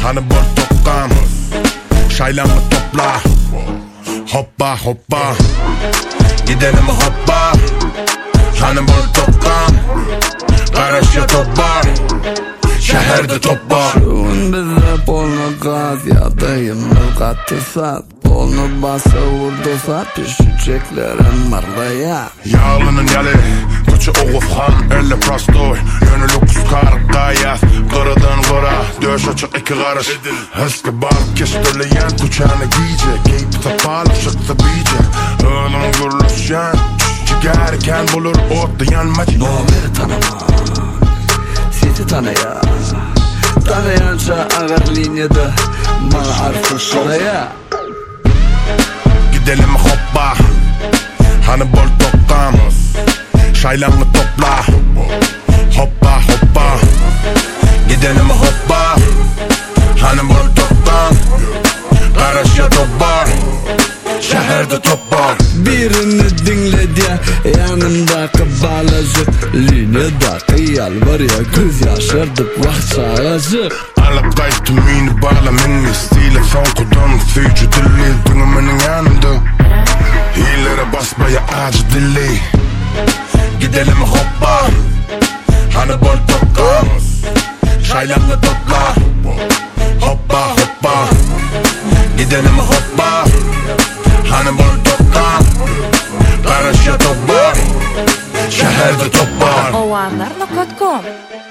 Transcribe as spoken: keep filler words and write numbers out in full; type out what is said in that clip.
Hani bol tokkam, şaylanı topla. Hoppa hoppa, gidelim hoppa. Hani bol tokkam, Karaşya toplar, şehirde toplar. Şuun bize polno gaz, yadayım katı sat. Polno basa vurdu sat, düşeceklerim marlaya. Yağlının yalı, kıçı oğuzhan, elle prastoy. Yönülü kuskar, gayas, kırıdan kıra. Döş açık iki karış. Hızkı barıp keşteleyen, kuçağını giyecek. Geyip tapalı, şıksa biyecek. Ölüm gürlüşen, cigerken bulur ot yanmacı. Nomeri tanıma, sizi tanıya. Tanıyanca ağır linyada, bana arfı şuraya. Gidelim hoppa, hani bol tokkam, şaylanı topla. Hoppa hoppa, gidelim hoppa, hani bol tokkam, Karaşya toplar, şehirde toplar. Birini dinle diye yanımdaki balacık, linyadaki yalvar ya göz yaşardık vahşağacık. Alıp kayıttı mini bağla minni stile son kudan fücü dilli dünümünün yanımda. Hilere basmaya acı dilli. Gidelim hoppa, hani bol tokkam, şaylanı topla. Hoppa hoppa, gidelim hoppa, hani bol tokkam, Karaşya toplar, şehirde toplar. owanlar nokta com